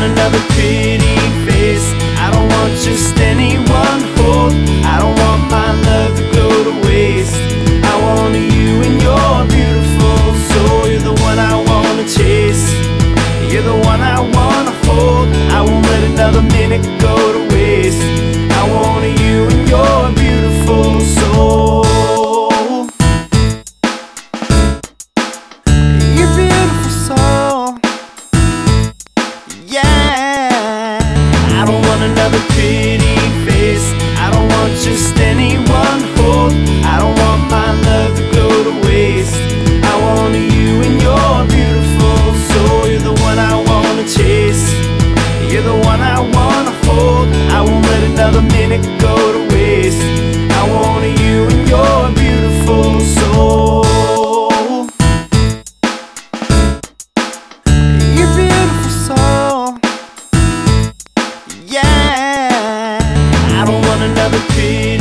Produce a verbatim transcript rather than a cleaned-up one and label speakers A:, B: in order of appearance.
A: another pretty face. I don't want just anyone hold. I don't want my love to go to waste. I want you and your beautiful soul. You're the one I wanna chase. You're the one I wanna hold. I won't let another minute go to waste. I want you and your beautiful soul. Your beautiful soul. Yeah. I don't want another pretty face. I don't want just anyone hold. I don't want my love to go to waste. I want you and your beautiful soul. You're the one I wanna chase. You're the one I wanna hold. I won't let another minute go to waste. I want you and your beautiful soul. Your beautiful soul. Yeah. I don't want another pretty